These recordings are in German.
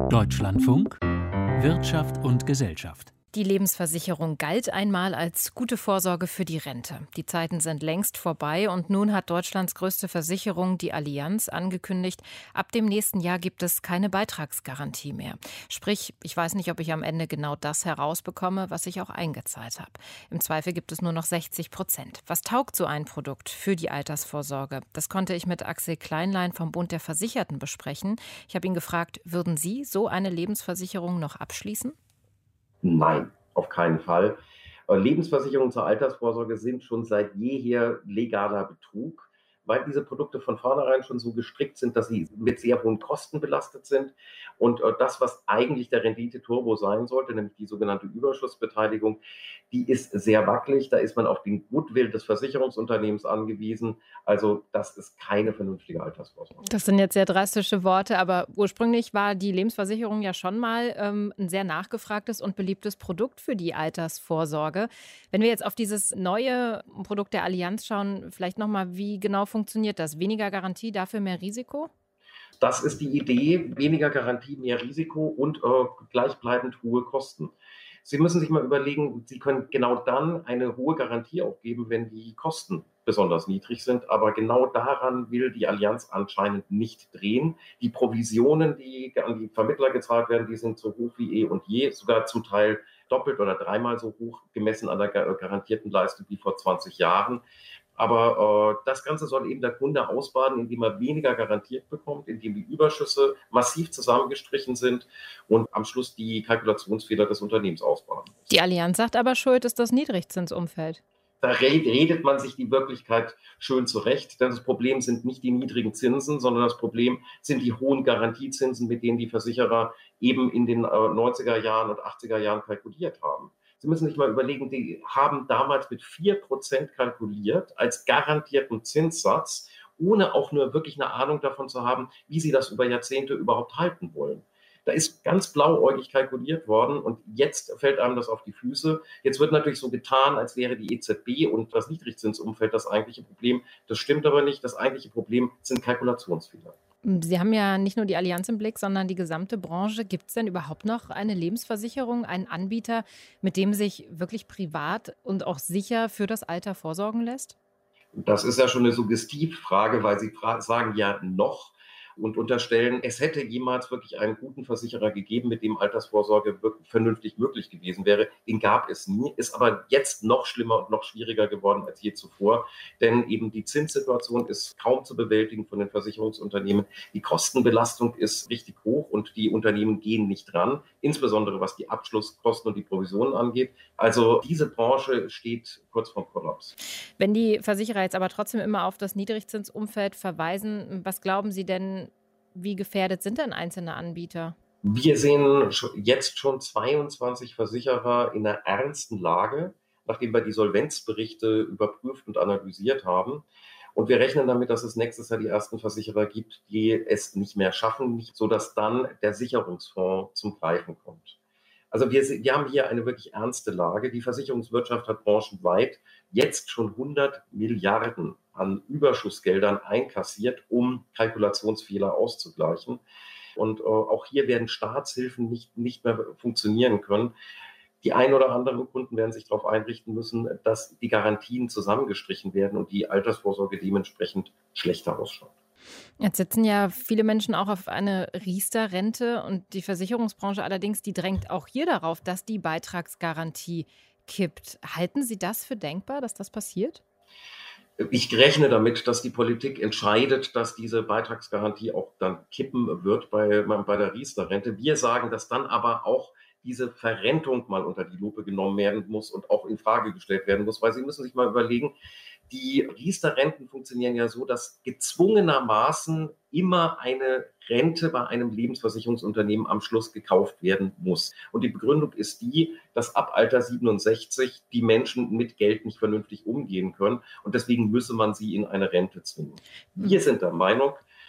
Deutschlandfunk Wirtschaft und Gesellschaft. Die Lebensversicherung galt einmal als gute Vorsorge für die Rente. Die Zeiten sind längst vorbei und nun hat Deutschlands größte Versicherung, die Allianz, angekündigt, ab dem nächsten Jahr gibt es keine Beitragsgarantie mehr. Sprich, ich weiß nicht, ob ich am Ende genau das herausbekomme, was ich auch eingezahlt habe. Im Zweifel gibt es nur noch 60%. Was taugt so ein Produkt für die Altersvorsorge? Das konnte ich mit Axel Kleinlein vom Bund der Versicherten besprechen. Ich habe ihn gefragt, würden Sie so eine Lebensversicherung noch abschließen? Nein, auf keinen Fall. Lebensversicherungen zur Altersvorsorge sind schon seit jeher legaler Betrug, weil diese Produkte von vornherein schon so gestrickt sind, dass sie mit sehr hohen Kosten belastet sind. Und das, was eigentlich der Rendite-Turbo sein sollte, nämlich die sogenannte Überschussbeteiligung, die ist sehr wackelig. Da ist man auf den Goodwill des Versicherungsunternehmens angewiesen. Also das ist keine vernünftige Altersvorsorge. Das sind jetzt sehr drastische Worte, aber ursprünglich war die Lebensversicherung ja schon mal ein sehr nachgefragtes und beliebtes Produkt für die Altersvorsorge. Wenn wir jetzt auf dieses neue Produkt der Allianz schauen, vielleicht nochmal, wie genau funktioniert das? Weniger Garantie, dafür mehr Risiko? Das ist die Idee, weniger Garantie, mehr Risiko und gleichbleibend hohe Kosten. Sie müssen sich mal überlegen, Sie können genau dann eine hohe Garantie auch geben, wenn die Kosten besonders niedrig sind. Aber genau daran will die Allianz anscheinend nicht drehen. Die Provisionen, die an die Vermittler gezahlt werden, die sind so hoch wie eh und je, sogar zum Teil doppelt oder dreimal so hoch gemessen an der garantierten Leistung wie vor 20 Jahren. Aber das Ganze soll eben der Kunde ausbaden, indem er weniger garantiert bekommt, indem die Überschüsse massiv zusammengestrichen sind und am Schluss die Kalkulationsfehler des Unternehmens ausbaden muss. Die Allianz sagt aber, schuld ist das Niedrigzinsumfeld. Da redet man sich die Wirklichkeit schön zurecht, denn das Problem sind nicht die niedrigen Zinsen, sondern das Problem sind die hohen Garantiezinsen, mit denen die Versicherer eben in den 90er Jahren und 80er Jahren kalkuliert haben. Sie müssen sich mal überlegen, die haben damals mit 4% kalkuliert als garantierten Zinssatz, ohne auch nur wirklich eine Ahnung davon zu haben, wie sie das über Jahrzehnte überhaupt halten wollen. Da ist ganz blauäugig kalkuliert worden und jetzt fällt einem das auf die Füße. Jetzt wird natürlich so getan, als wäre die EZB und das Niedrigzinsumfeld das eigentliche Problem. Das stimmt aber nicht. Das eigentliche Problem sind Kalkulationsfehler. Sie haben ja nicht nur die Allianz im Blick, sondern die gesamte Branche. Gibt es denn überhaupt noch eine Lebensversicherung, einen Anbieter, mit dem sich wirklich privat und auch sicher für das Alter vorsorgen lässt? Das ist ja schon eine Suggestivfrage, weil Sie sagen ja noch und unterstellen, es hätte jemals wirklich einen guten Versicherer gegeben, mit dem Altersvorsorge wirklich vernünftig möglich gewesen wäre. Den gab es nie, ist aber jetzt noch schlimmer und noch schwieriger geworden als je zuvor, denn eben die Zinssituation ist kaum zu bewältigen von den Versicherungsunternehmen. Die Kostenbelastung ist richtig hoch und die Unternehmen gehen nicht dran, insbesondere was die Abschlusskosten und die Provisionen angeht. Also diese Branche steht kurz vorm Kollaps. Wenn die Versicherer jetzt aber trotzdem immer auf das Niedrigzinsumfeld verweisen, was glauben Sie denn, wie gefährdet sind denn einzelne Anbieter? Wir sehen jetzt schon 22 Versicherer in einer ernsten Lage, nachdem wir die Solvenzberichte überprüft und analysiert haben. Und wir rechnen damit, dass es nächstes Jahr die ersten Versicherer gibt, die es nicht mehr schaffen, sodass dann der Sicherungsfonds zum Greifen kommt. Also wir haben hier eine wirklich ernste Lage. Die Versicherungswirtschaft hat branchenweit jetzt schon 100 Milliarden an Überschussgeldern einkassiert, um Kalkulationsfehler auszugleichen. Und auch hier werden Staatshilfen nicht mehr funktionieren können. Die ein oder anderen Kunden werden sich darauf einrichten müssen, dass die Garantien zusammengestrichen werden und die Altersvorsorge dementsprechend schlechter ausschaut. Jetzt sitzen ja viele Menschen auch auf eine Riester-Rente und die Versicherungsbranche allerdings, die drängt auch hier darauf, dass die Beitragsgarantie kippt. Halten Sie das für denkbar, dass das passiert? Ich rechne damit, dass die Politik entscheidet, dass diese Beitragsgarantie auch dann kippen wird bei der Riester-Rente. Wir sagen, dass dann aber auch diese Verrentung mal unter die Lupe genommen werden muss und auch in Frage gestellt werden muss, weil Sie müssen sich mal überlegen, die Riester-Renten funktionieren ja so, dass gezwungenermaßen immer eine Rente bei einem Lebensversicherungsunternehmen am Schluss gekauft werden muss. Und die Begründung ist die, dass ab Alter 67 die Menschen mit Geld nicht vernünftig umgehen können und deswegen müsse man sie in eine Rente zwingen. Wir sind der Meinung,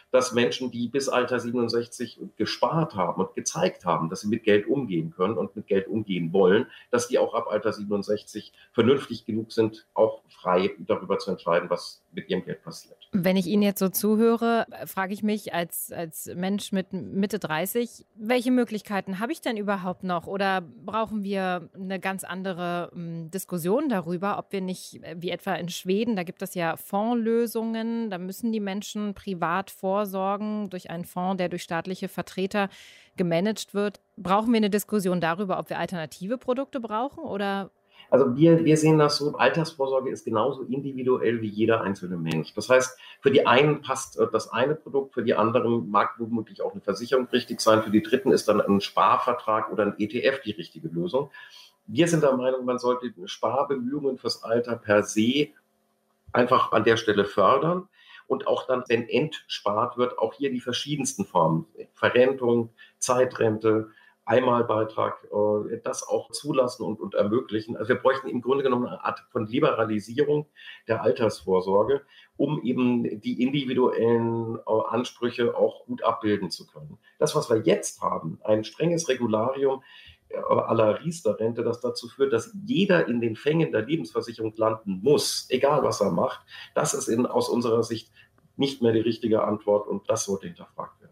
dass Menschen, die bis Alter 67 gespart haben und gezeigt haben, dass sie mit Geld umgehen können und mit Geld umgehen wollen, dass die auch ab Alter 67 vernünftig genug sind, auch frei darüber zu entscheiden, was mit ihrem Geld passiert. Wenn ich Ihnen jetzt so zuhöre, frage ich mich als Mensch mit Mitte 30, welche Möglichkeiten habe ich denn überhaupt noch? Oder brauchen wir eine ganz andere Diskussion darüber, ob wir nicht, wie etwa in Schweden, da gibt es ja Fondslösungen, da müssen die Menschen privat vorsorgen durch einen Fonds, der durch staatliche Vertreter gemanagt wird. Brauchen wir eine Diskussion darüber, ob wir alternative Produkte brauchen oder? Also wir sehen das so, Altersvorsorge ist genauso individuell wie jeder einzelne Mensch. Das heißt, für die einen passt das eine Produkt, für die anderen mag womöglich auch eine Versicherung richtig sein, für die dritten ist dann ein Sparvertrag oder ein ETF die richtige Lösung. Wir sind der Meinung, man sollte Sparbemühungen fürs Alter per se einfach an der Stelle fördern und auch dann, wenn entspart wird, auch hier die verschiedensten Formen, Verrentung, Zeitrente, Einmalbeitrag, das auch zulassen und ermöglichen. Also wir bräuchten im Grunde genommen eine Art von Liberalisierung der Altersvorsorge, um eben die individuellen Ansprüche auch gut abbilden zu können. Das, was wir jetzt haben, ein strenges Regularium à la Riester-Rente, das dazu führt, dass jeder in den Fängen der Lebensversicherung landen muss, egal was er macht, das ist aus unserer Sicht nicht mehr die richtige Antwort und das sollte hinterfragt werden.